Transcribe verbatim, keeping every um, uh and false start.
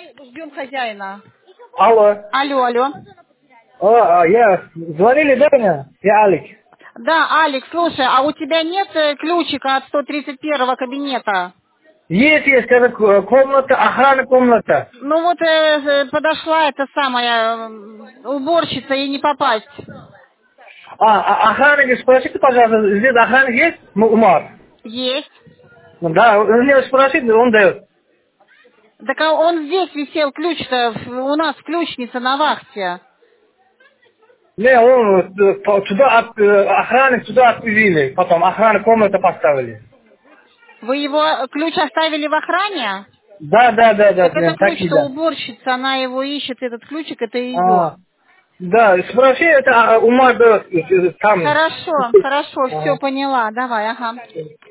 Ждем хозяина. Алло. Алло, алло. О, а, я... Звонили, да, мне? Я Алик. Да, Алекс, слушай, а у тебя нет э, ключика от сто тридцать первого кабинета? Есть, есть, это ко- комната, охрана комната. Ну вот э, э, подошла эта самая э, уборщица и не попасть. А, а охранник, спросите, пожалуйста, здесь охранник есть? М- Умар. Есть. Ну да, у него спросите, он дает. Так а он здесь висел, ключ-то в- у нас ключница на вахте. Не, он э, по- туда, от- э, охранник туда отвели, потом охрана комната поставили. Вы его э, ключ оставили в охране? Да, да, да, да, Так да, это такие, ключ-то да. уборщица, она его ищет, этот ключик, это ее. А, да, спроси, это а, Умар дает э, э, там. Хорошо, хорошо, все Ага. поняла, давай, ага.